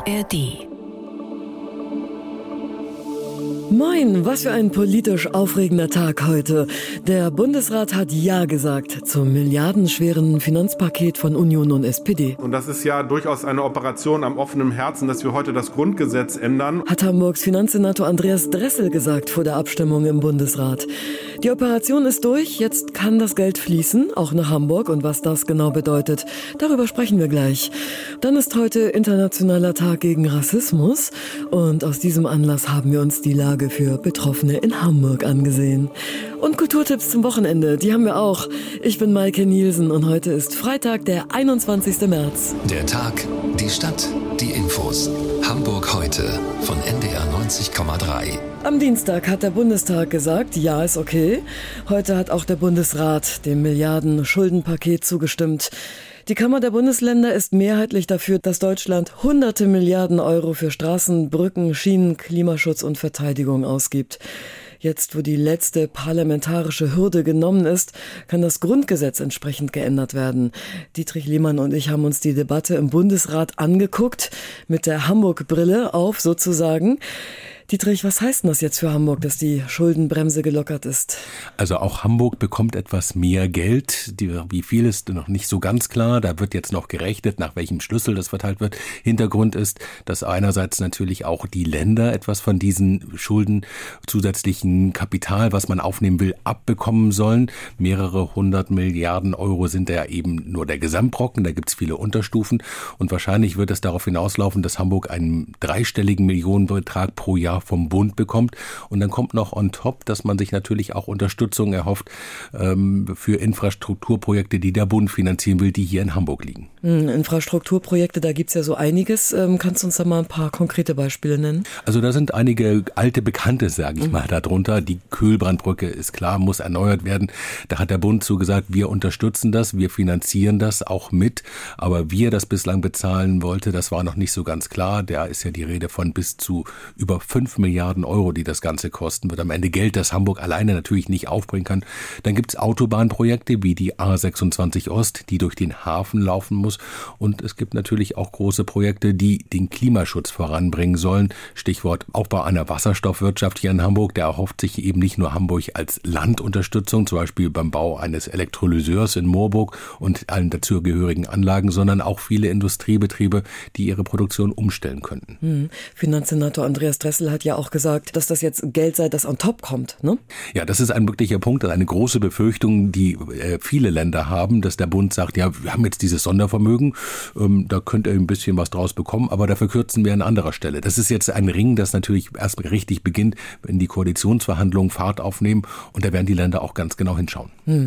ARD. Moin, was für ein politisch aufregender Tag heute. Der Bundesrat hat Ja gesagt zum milliardenschweren Finanzpaket von Union und SPD. Und das ist ja durchaus eine Operation am offenen Herzen, dass wir heute das Grundgesetz ändern. Hat Hamburgs Finanzsenator Andreas Dressel gesagt vor der Abstimmung im Bundesrat. Die Operation ist durch, jetzt kann das Geld fließen, auch nach Hamburg. Und was das genau bedeutet, darüber sprechen wir gleich. Dann ist heute Internationaler Tag gegen Rassismus. Und aus diesem Anlass haben wir uns die Lage für Betroffene in Hamburg angesehen. Und Kulturtipps zum Wochenende, die haben wir auch. Ich bin Maike Nielsen und heute ist Freitag, der 21. März. Der Tag, die Stadt, die Infos. Hamburg heute von NDR 90,3. Am Dienstag hat der Bundestag gesagt, ja, ist okay. Heute hat auch der Bundesrat dem Milliarden-Schuldenpaket zugestimmt. Die Kammer der Bundesländer ist mehrheitlich dafür, dass Deutschland hunderte Milliarden Euro für Straßen, Brücken, Schienen, Klimaschutz und Verteidigung ausgibt. Jetzt, wo die letzte parlamentarische Hürde genommen ist, kann das Grundgesetz entsprechend geändert werden. Dietrich Lehmann und ich haben uns die Debatte im Bundesrat angeguckt, mit der Hamburg-Brille auf sozusagen. Dietrich, was heißt denn das jetzt für Hamburg, dass die Schuldenbremse gelockert ist? Also auch Hamburg bekommt etwas mehr Geld. Wie viel ist noch nicht so ganz klar. Da wird jetzt noch gerechnet, nach welchem Schlüssel das verteilt wird. Hintergrund ist, dass einerseits natürlich auch die Länder etwas von diesen Schulden, zusätzlichen Kapital, was man aufnehmen will, abbekommen sollen. Mehrere 100 Milliarden Euro sind ja eben nur der Gesamtbrocken. Da gibt es viele Unterstufen. Und wahrscheinlich wird es darauf hinauslaufen, dass Hamburg einen dreistelligen Millionenbetrag pro Jahr vom Bund bekommt. Und dann kommt noch on top, dass man sich natürlich auch Unterstützung erhofft für Infrastrukturprojekte, die der Bund finanzieren will, die hier in Hamburg liegen. Infrastrukturprojekte, da gibt's ja so einiges. Kannst du uns da mal ein paar konkrete Beispiele nennen? Also da sind einige alte Bekannte, sage ich mal, darunter. Die Köhlbrandbrücke ist klar, muss erneuert werden. Da hat der Bund zugesagt, wir unterstützen das, wir finanzieren das auch mit. Aber wie er das bislang bezahlen wollte, das war noch nicht so ganz klar. Da ist ja die Rede von bis zu über 5 Milliarden Euro, die das Ganze kosten wird. Am Ende Geld, das Hamburg alleine natürlich nicht aufbringen kann. Dann gibt es Autobahnprojekte wie die A26 Ost, die durch den Hafen laufen muss. Und es gibt natürlich auch große Projekte, die den Klimaschutz voranbringen sollen. Stichwort Aufbau einer Wasserstoffwirtschaft hier in Hamburg. Der erhofft sich eben nicht nur Hamburg als Landunterstützung, zum Beispiel beim Bau eines Elektrolyseurs in Moorburg und allen dazugehörigen Anlagen, sondern auch viele Industriebetriebe, die ihre Produktion umstellen könnten. Finanzsenator Andreas Dressel hat ja auch gesagt, dass das jetzt Geld sei, das on top kommt, ne? Ja, das ist ein wirklicher Punkt, eine große Befürchtung, die viele Länder haben, dass der Bund sagt, ja, wir haben jetzt dieses Sondervermögen, da könnt ihr ein bisschen was draus bekommen, aber dafür kürzen wir an anderer Stelle. Das ist jetzt ein Ring, das natürlich erst richtig beginnt, wenn die Koalitionsverhandlungen Fahrt aufnehmen, und da werden die Länder auch ganz genau hinschauen.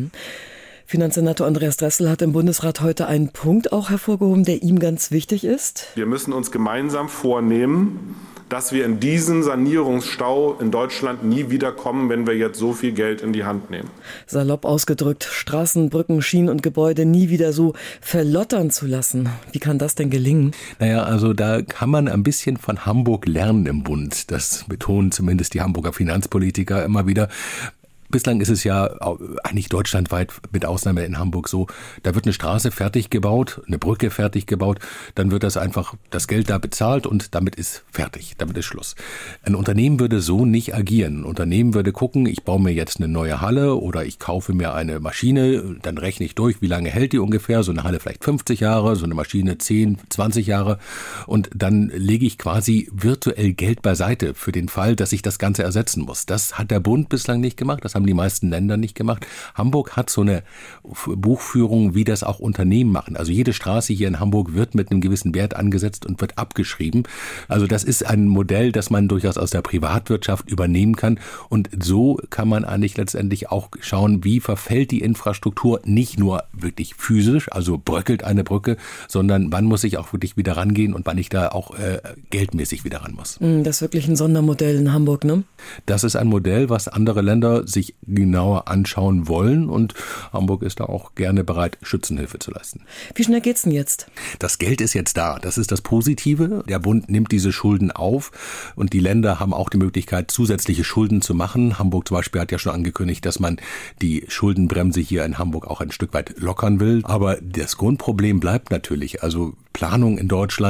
Finanzsenator Andreas Dressel hat im Bundesrat heute einen Punkt auch hervorgehoben, der ihm ganz wichtig ist. Wir müssen uns gemeinsam vornehmen, dass wir in diesen Sanierungsstau in Deutschland nie wiederkommen, wenn wir jetzt so viel Geld in die Hand nehmen. Salopp ausgedrückt, Straßen, Brücken, Schienen und Gebäude nie wieder so verlottern zu lassen. Wie kann das denn gelingen? Naja, also da kann man ein bisschen von Hamburg lernen im Bund. Das betonen zumindest die Hamburger Finanzpolitiker immer wieder. Bislang ist es ja eigentlich deutschlandweit mit Ausnahme in Hamburg so, da wird eine Straße fertig gebaut, eine Brücke fertig gebaut, dann wird das einfach das Geld da bezahlt und damit ist fertig, damit ist Schluss. Ein Unternehmen würde so nicht agieren. Ein Unternehmen würde gucken, ich baue mir jetzt eine neue Halle oder ich kaufe mir eine Maschine, dann rechne ich durch, wie lange hält die ungefähr, so eine Halle vielleicht 50 Jahre, so eine Maschine 10, 20 Jahre, und dann lege ich quasi virtuell Geld beiseite für den Fall, dass ich das Ganze ersetzen muss. Das hat der Bund bislang nicht gemacht, das haben die meisten Länder nicht gemacht. Hamburg hat so eine Buchführung, wie das auch Unternehmen machen. Also jede Straße hier in Hamburg wird mit einem gewissen Wert angesetzt und wird abgeschrieben. Also das ist ein Modell, das man durchaus aus der Privatwirtschaft übernehmen kann. Und so kann man eigentlich letztendlich auch schauen, wie verfällt die Infrastruktur nicht nur wirklich physisch, also bröckelt eine Brücke, sondern wann muss ich auch wirklich wieder rangehen und wann ich da auch geldmäßig wieder ran muss. Das ist wirklich ein Sondermodell in Hamburg, ne? Das ist ein Modell, was andere Länder sich genauer anschauen wollen, und Hamburg ist da auch gerne bereit, Schützenhilfe zu leisten. Wie schnell geht's denn jetzt? Das Geld ist jetzt da. Das ist das Positive. Der Bund nimmt diese Schulden auf und die Länder haben auch die Möglichkeit, zusätzliche Schulden zu machen. Hamburg zum Beispiel hat ja schon angekündigt, dass man die Schuldenbremse hier in Hamburg auch ein Stück weit lockern will. Aber das Grundproblem bleibt natürlich. Also Planung in Deutschland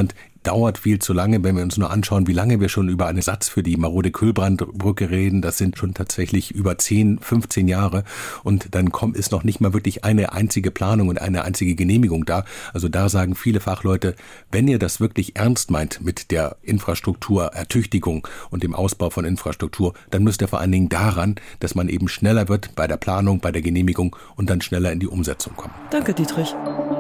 dauert viel zu lange, wenn wir uns nur anschauen, wie lange wir schon über einen Satz für die marode Kühlbrandbrücke reden. Das sind schon tatsächlich über 10, 15 Jahre und dann ist noch nicht mal wirklich eine einzige Planung und eine einzige Genehmigung da. Also da sagen viele Fachleute, wenn ihr das wirklich ernst meint mit der Infrastrukturertüchtigung und dem Ausbau von Infrastruktur, dann müsst ihr vor allen Dingen daran, dass man eben schneller wird bei der Planung, bei der Genehmigung und dann schneller in die Umsetzung kommen. Danke, Dietrich.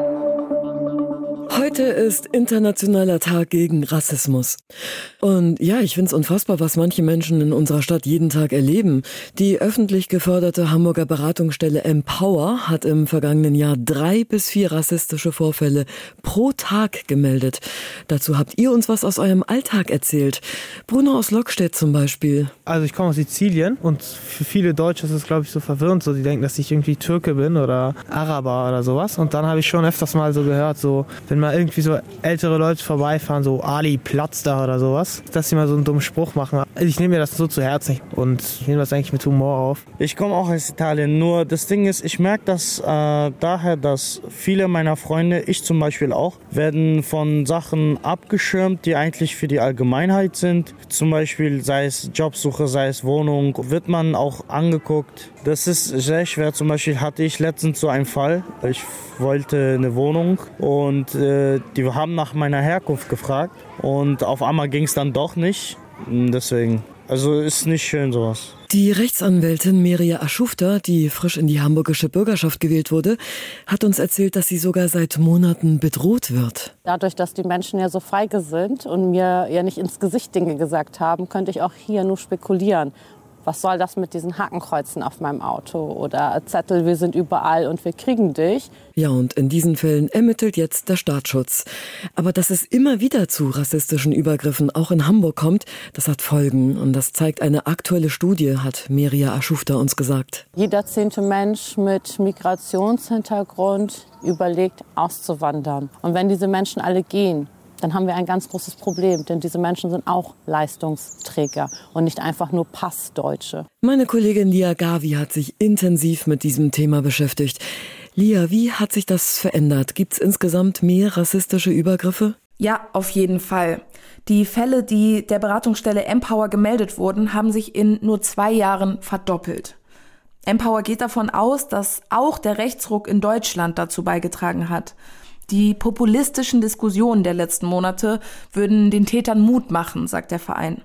Heute ist Internationaler Tag gegen Rassismus. Und ja, ich finde es unfassbar, was manche Menschen in unserer Stadt jeden Tag erleben. Die öffentlich geförderte Hamburger Beratungsstelle Empower hat im vergangenen Jahr 3 bis 4 rassistische Vorfälle pro Tag gemeldet. Dazu habt ihr uns was aus eurem Alltag erzählt. Bruno aus Lockstedt zum Beispiel. Also ich komme aus Sizilien und für viele Deutsche ist es, glaube ich, so verwirrend. So, die denken, dass ich irgendwie Türke bin oder Araber oder sowas. Und dann habe ich schon öfters mal so gehört, so wenn mal irgendwie so ältere Leute vorbeifahren, so Ali, Platz da oder sowas, dass sie mal so einen dummen Spruch machen. Also ich nehme mir das so zu Herzen und ich nehme das eigentlich mit Humor auf. Ich komme auch aus Italien, nur das Ding ist, ich merke das daher, dass viele meiner Freunde, ich zum Beispiel auch, werden von Sachen abgeschirmt, die eigentlich für die Allgemeinheit sind. Zum Beispiel sei es Jobsuche, sei es Wohnung, wird man auch angeguckt. Das ist sehr schwer. Zum Beispiel hatte ich letztens so einen Fall. Ich wollte eine Wohnung und die haben nach meiner Herkunft gefragt und auf einmal ging es dann doch nicht. Deswegen, also ist nicht schön sowas. Die Rechtsanwältin Meria Aschufta, die frisch in die hamburgische Bürgerschaft gewählt wurde, hat uns erzählt, dass sie sogar seit Monaten bedroht wird. Dadurch, dass die Menschen ja so feige sind und mir ja nicht ins Gesicht Dinge gesagt haben, könnte ich auch hier nur spekulieren. Was soll das mit diesen Hakenkreuzen auf meinem Auto oder Zettel, wir sind überall und wir kriegen dich. Ja, und in diesen Fällen ermittelt jetzt der Staatsschutz. Aber dass es immer wieder zu rassistischen Übergriffen auch in Hamburg kommt, das hat Folgen. Und das zeigt eine aktuelle Studie, hat Meria Aschufta uns gesagt. Jeder 10. Mensch mit Migrationshintergrund überlegt, auszuwandern. Und wenn diese Menschen alle gehen, dann haben wir ein ganz großes Problem, denn diese Menschen sind auch Leistungsträger und nicht einfach nur Passdeutsche. Meine Kollegin Lia Gavi hat sich intensiv mit diesem Thema beschäftigt. Lia, wie hat sich das verändert? Gibt es insgesamt mehr rassistische Übergriffe? Ja, auf jeden Fall. Die Fälle, die der Beratungsstelle Empower gemeldet wurden, haben sich in nur 2 Jahren verdoppelt. Empower geht davon aus, dass auch der Rechtsruck in Deutschland dazu beigetragen hat. Die populistischen Diskussionen der letzten Monate würden den Tätern Mut machen, sagt der Verein.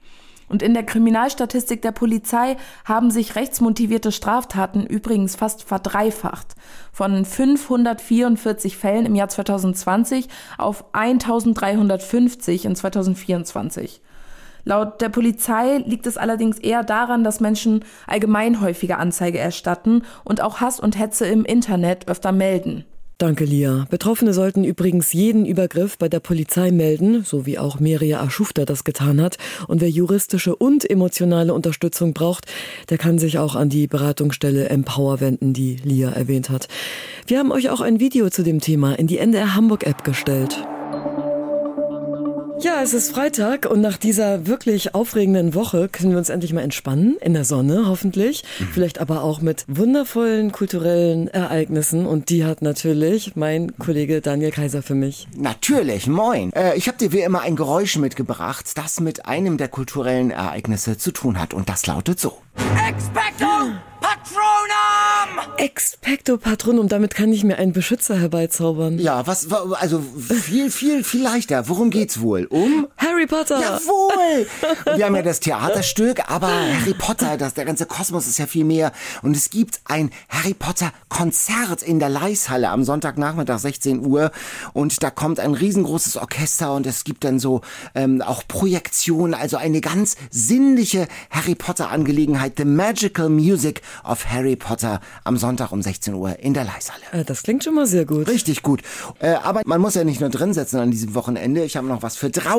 Und in der Kriminalstatistik der Polizei haben sich rechtsmotivierte Straftaten übrigens fast verdreifacht. Von 544 Fällen im Jahr 2020 auf 1350 in 2024. Laut der Polizei liegt es allerdings eher daran, dass Menschen allgemein häufiger Anzeige erstatten und auch Hass und Hetze im Internet öfter melden. Danke, Lia. Betroffene sollten übrigens jeden Übergriff bei der Polizei melden, so wie auch Meria Aschufta das getan hat. Und wer juristische und emotionale Unterstützung braucht, der kann sich auch an die Beratungsstelle Empower wenden, die Lia erwähnt hat. Wir haben euch auch ein Video zu dem Thema in die NDR Hamburg App gestellt. Ja, es ist Freitag und nach dieser wirklich aufregenden Woche können wir uns endlich mal entspannen, in der Sonne hoffentlich, vielleicht aber auch mit wundervollen kulturellen Ereignissen und die hat natürlich mein Kollege Daniel Kaiser für mich. Natürlich, moin. Ich habe dir wie immer ein Geräusch mitgebracht, das mit einem der kulturellen Ereignisse zu tun hat und das lautet so. Expecto Patronum! Expecto Patronum, damit kann ich mir einen Beschützer herbeizaubern. Ja, also viel leichter. Worum geht's wohl? Um? Harry Potter! Jawohl! Wir haben ja das Theaterstück, aber Harry Potter, der ganze Kosmos ist ja viel mehr. Und es gibt ein Harry Potter Konzert in der Leishalle am Sonntagnachmittag 16 Uhr. Und da kommt ein riesengroßes Orchester und es gibt dann so auch Projektionen, also eine ganz sinnliche Harry Potter Angelegenheit. The Magical Music of Harry Potter am Sonntag um 16 Uhr in der Leishalle. Das klingt schon mal sehr gut. Richtig gut. Aber man muss ja nicht nur drin sitzen an diesem Wochenende. Ich habe noch was für draußen mit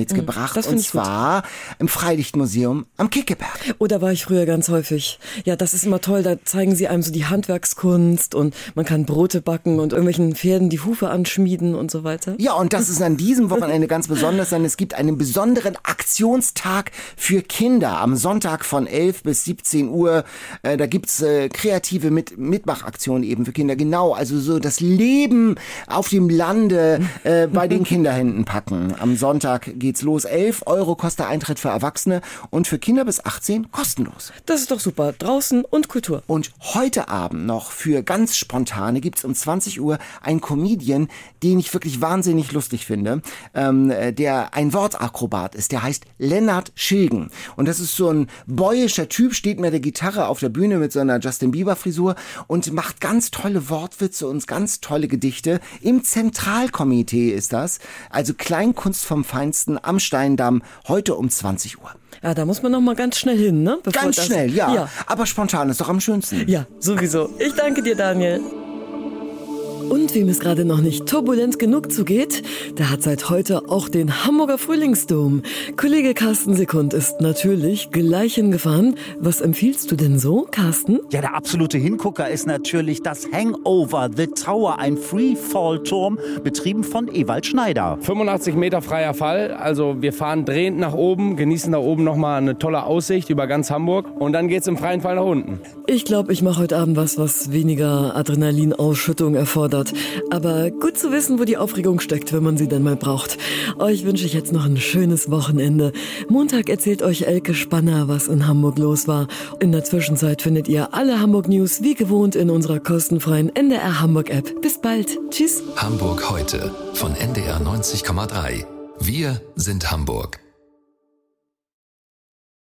mitgebracht. Und zwar im Freilichtmuseum am Kickeberg. Oh, da war ich früher ganz häufig. Ja, das ist immer toll. Da zeigen sie einem so die Handwerkskunst und man kann Brote backen und irgendwelchen Pferden die Hufe anschmieden und so weiter. Ja, und das ist an diesem Wochenende ganz besonders, denn es gibt einen besonderen Aktionstag für Kinder am Sonntag von 11 bis 17 Uhr. Da gibt's kreative Mitmachaktionen eben für Kinder. Genau, also so das Leben auf dem Lande bei den Kinderhänden packen. Am Sonntag geht's los. 11 € kostet der Eintritt für Erwachsene und für Kinder bis 18 kostenlos. Das ist doch super. Draußen und Kultur. Und heute Abend noch für ganz Spontane gibt's um 20 Uhr einen Comedian, den ich wirklich wahnsinnig lustig finde, der ein Wortakrobat ist. Der heißt Lennart Schilgen. Und das ist so ein bäuischer Typ, steht mit der Gitarre auf der Bühne mit so einer Justin Bieber Frisur und macht ganz tolle Wortwitze und ganz tolle Gedichte. Im Zentralkomitee ist das. Also Kleinkunst vom Feinsten am Steindamm, heute um 20 Uhr. Ja, da muss man noch mal ganz schnell hin, ne? Ganz schnell, ja. Aber spontan ist doch am schönsten. Ja, sowieso. Ich danke dir, Daniel. Und wem es gerade noch nicht turbulent genug zugeht, der hat seit heute auch den Hamburger Frühlingsdom. Kollege Carsten Sekund ist natürlich gleich hingefahren. Was empfiehlst du denn so, Carsten? Ja, der absolute Hingucker ist natürlich das Hangover The Tower, ein Freefall-Turm, betrieben von Ewald Schneider. 85 Meter freier Fall, also wir fahren drehend nach oben, genießen da oben nochmal eine tolle Aussicht über ganz Hamburg und dann geht's im freien Fall nach unten. Ich glaube, ich mache heute Abend was weniger Adrenalinausschüttung erfordert. Aber gut zu wissen, wo die Aufregung steckt, wenn man sie denn mal braucht. Euch wünsche ich jetzt noch ein schönes Wochenende. Montag erzählt euch Elke Spanner, was in Hamburg los war. In der Zwischenzeit findet ihr alle Hamburg News wie gewohnt in unserer kostenfreien NDR Hamburg App. Bis bald. Tschüss. Hamburg heute von NDR 90,3. Wir sind Hamburg.